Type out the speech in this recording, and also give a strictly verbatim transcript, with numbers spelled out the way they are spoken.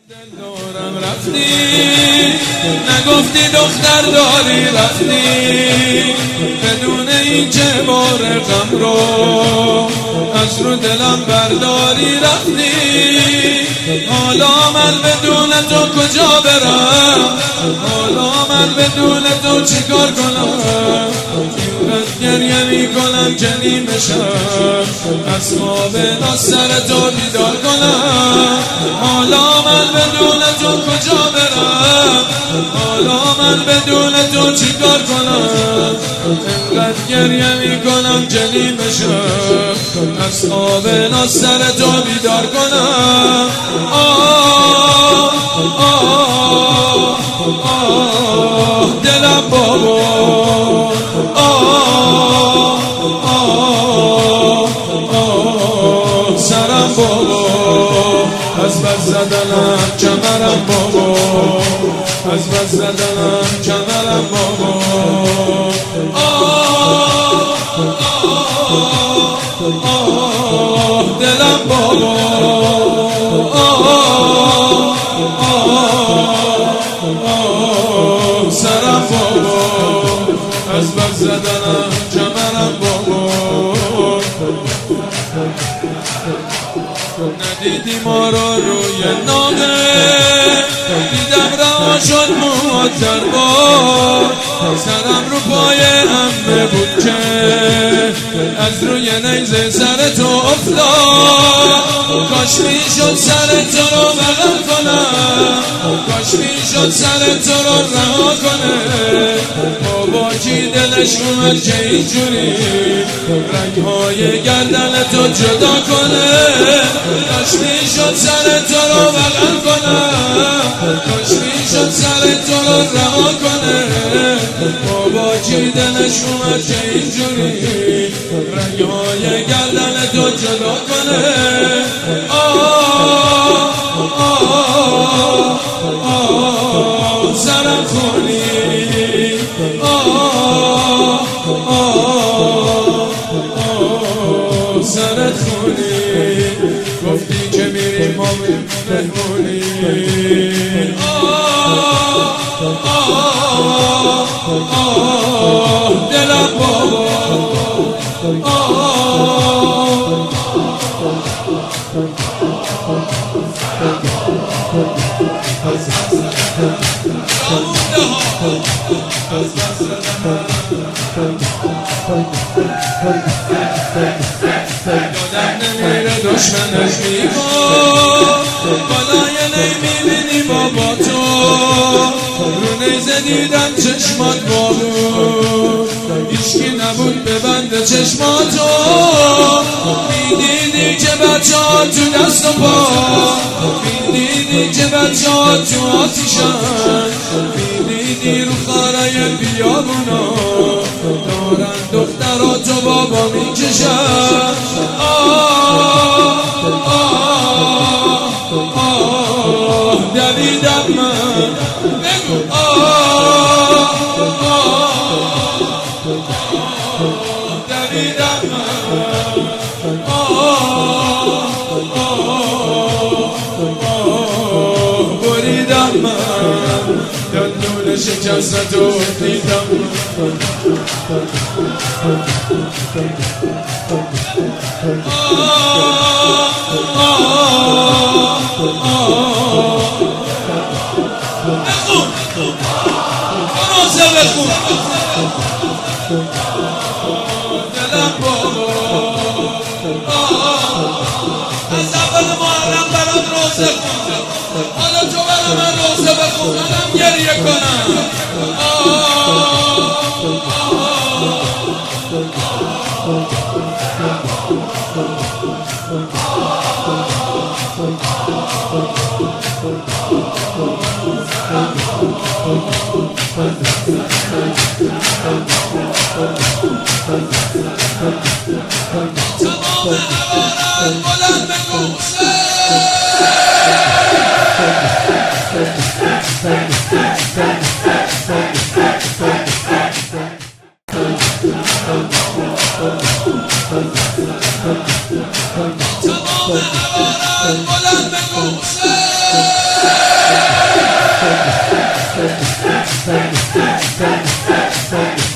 دلدارم رفتی نگفتی دختر داری رفتی بدون اینکه بار غم رو از رو دلم برداری رفتی. حالا من بدون تو کجا برم، حالا من بدون تو چیکار کنم، اینقدر گریه میکنم که نیمه شب از خواب ناز سر تو بیدار کنم. حالا من بدون تو کجا برم، حالا من بدون تو چیکار کنم، اینقدر گریه میکنم که نیمه شب از خواب ناز سر تو بیدار کنم. آه آه آه دلم بابا، آه آه آه سرم بابا، از بس زدنم کمرم بابا، از بس زدنم کمرم بابا. آه آه آه دلم بابا، آه آه سرم بابا، از بس زدنم کمرم بابا. ندیدی ما رو روی نامه، دیدم رها شد موتر با سرم رو پای عمه بود که از روی نیزه سر تو افتاد. کاش میشد سر تو رو بغل کنم، کاش میشد سر تو رو رها کنه. بابا کی دلش اومد که اینجوری رنگهای گردن تو جدا کنه. کاش میشد سر تو رو بغل کنم، کاش میشد سر تو رو رها کنه. بابا کی دلش اومد که اینجوری رنگهای گردن تو جدا کنه. آه آه آه سرم خونی، آه آه آه سرت خونی، گفتی که میریم ما مهمونی. آه آه آه دلم بابا، آه یادم نمیره دشمنش میگفت بالای نمیبینی بابا تو رو نیزه دیدم چشمات بابو هیچکی نبود ببنده چشماتو. میدیدی که بچه ها تو دست و پا، میدیدی که بچه ها تو آتیشن، میدیدی رو خارای بیابونا دارن دختراتو بابا میکشن. آه آه آه دویدم من، بگو آه آه دویدم من، آه آه بریدم من، دندون شکستو دیدم. آه آه آه بخون روزه بخون دلم بابا. از اول محرم برات روزه خوندم، حالا تو برای من روزه بخون منم گریه کنم. تمام عبارت بلند بگو تمام عبارت بلند بگو Thank you.